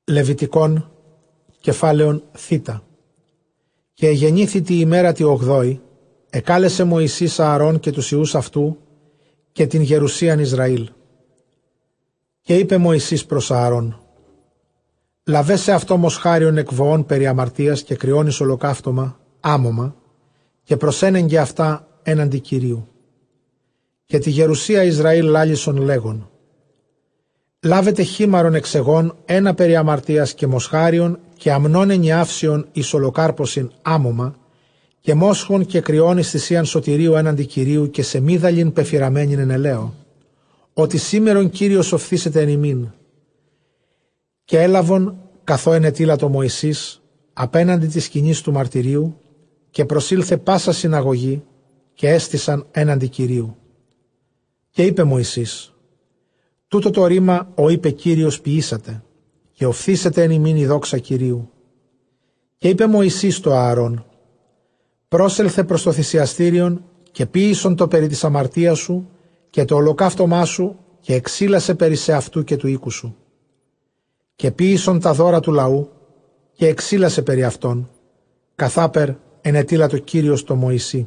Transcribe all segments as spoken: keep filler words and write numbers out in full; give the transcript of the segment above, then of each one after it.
Λεβιτικών, κεφάλαιον θήτα. Και εγεννήθη τη ημέρα τη ογδόη, εκάλεσε Μωυσής Ααρών και τους ιούς αυτού και την γερουσίαν Ισραήλ. Και είπε Μωυσής προς Ααρών, λαβέσαι αυτό μοσχάριον εκβοών περί αμαρτίας και κρυώνεις ολοκαύτωμα, άμωμα, και προσένεγγε αυτά έναντι Κυρίου. Και τη γερουσία Ισραήλ λάλησον λέγον, λάβετε χήμαρον εξεγών ένα περί αμαρτίας και μοσχάριον και αμνών ενιάυσιον εις ολοκάρποσιν άμωμα και μόσχον και κρυώνεις θυσίαν σωτηρίου έναντι Κυρίου και σε μίδαλιν πεφυραμένην εν ελαίο, ότι σήμερον Κύριος οφθήσεται εν ημίν. Και έλαβον καθώ ενετήλατο Μωυσής απέναντι της σκηνής του μαρτυρίου και προσήλθε πάσα συναγωγή και έστησαν έναντι Κυρίου. Και είπε Μωυσής, τούτο το ρήμα ο είπε Κύριος ποιήσατε και οφθήσετε εν ημίν η δόξα Κυρίου. Και είπε Μωυσής το Ααρών, πρόσελθε προς το θυσιαστήριον και ποίησον το περί της αμαρτίας σου και το ολοκαύτωμά σου και εξήλασε περί σε αυτού και του οίκου σου. Και ποίησον τα δώρα του λαού και εξήλασε περί αυτών, καθάπερ ενετήλατο Κύριος το Μωυσή.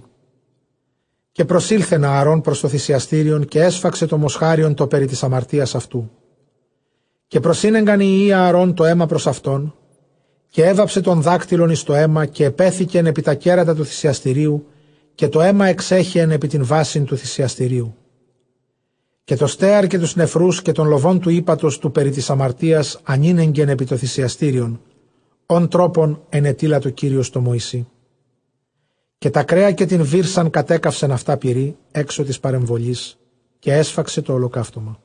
Και προσήλθεν Ααρών προς το θυσιαστήριον και έσφαξε το μοσχάριον το περί της αμαρτίας αυτού. Και προσύνεγκαν οι ιοί Ααρών το αίμα προς αυτόν και έβαψε τον δάκτυλον εις το αίμα και επέθηκεν επί τα κέρατα του θυσιαστηρίου και το αίμα εξέχεεν επί την βάσιν του θυσιαστηρίου. Και το στέαρ και τους νεφρούς και των λοβών του ύπατος του περί της αμαρτίας ανήνεγγεν επί το θυσιαστήριον, ον τρόπον ενετήλατο Κύριος το Μωυσή. Και τα κρέα και την βύρσαν κατέκαυσεν αυτά πυρί έξω της παρεμβολής και έσφαξε το ολοκαύτωμα.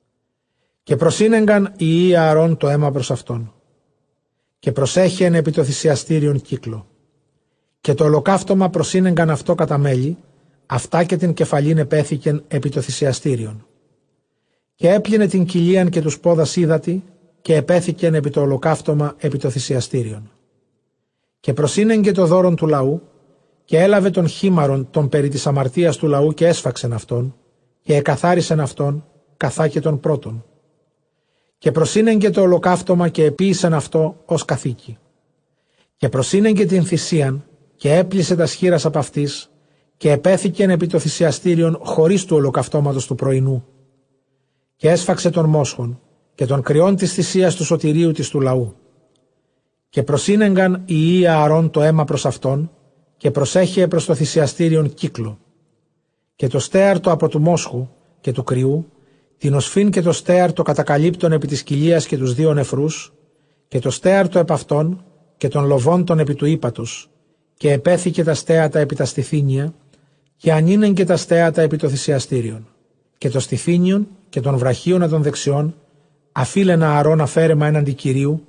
Και προσύνεγκαν οι ιοί Ααρών το αίμα προς αυτόν. Και προσέχεεν επί το θυσιαστήριον κύκλο. Και το ολοκαύτωμα προσύνεγκαν αυτό κατά μέλη, αυτά και την κεφαλήν επέθηκεν επί το θυσιαστήριον. Και έπλυνε την κοιλίαν και τους πόδας ύδατη και επέθηκεν επί το ολοκαύτωμα επί το θυσιαστήριον. Και προσύνεγκε το δώρον του λαού και έλαβε τον χήμαρον τον περί της αμαρτίας του λαού και έσφαξεν αυτόν και εκαθάρισεν αυτόν καθά και τον πρώτον. Και προσύνεγκε το ολοκαύτωμα και επίησεν αυτό ως καθήκη. Και προσύνεγκε την θυσίαν και έπλυσε τα σχήρας απ' αυτής και επέθηκεν επί το θυσιαστήριον χωρίς του ολοκαυτώματος του πρωινού. Και έσφαξε τον μόσχον και τον κρυών της θυσίας του σωτηρίου της του λαού. Και προσύνεγκαν οι ιοί Ααρών το αίμα προς αυτόν και προσέχε προς το θυσιαστήριον κύκλο. Και το στέαρ το από του μόσχου και του κρυού, την οσφήν και το στέαρ το κατακαλύπτον επί της κοιλίας και τους δύο νεφρούς, και το στέαρ το επ' αυτών και των λοβών των επί του ύπατος, και επέθηκε τα στέατα επί τα στιθήνια, και ανήνεν και τα στέατα επί το θυσιαστήριον. Και το στιθήνιον και των βραχίων των δεξιών, αφήλενα Ααρών αφαίρεμα έναντι Κυρίου,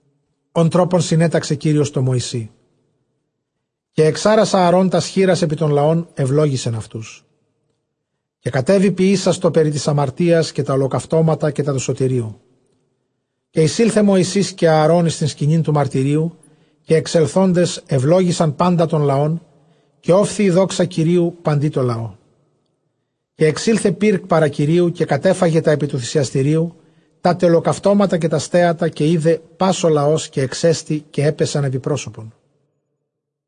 ον τρόπον συνέταξε Κύριος το Μωυσή. Και εξάρασα Ααρών τα σχήρας επί των λαών ευλόγησεν αυτούς. Και κατέβη ποιήσας το περί της αμαρτίας και τα ολοκαυτώματα και τα του σωτηρίου. Και εισήλθε Μωυσής και Ααρών εις την σκηνήν του μαρτυρίου, και εξελθόντες ευλόγησαν πάντα των λαών, και όφθη η δόξα Κυρίου παντί το λαό. Και εξήλθε πύρκ παρά Κυρίου και κατέφαγε τα επί του θυσιαστηρίου, τα τελοκαυτώματα και τα στέατα, και είδε πάσο λαός και εξέστη και έπεσαν επί πρόσωπον.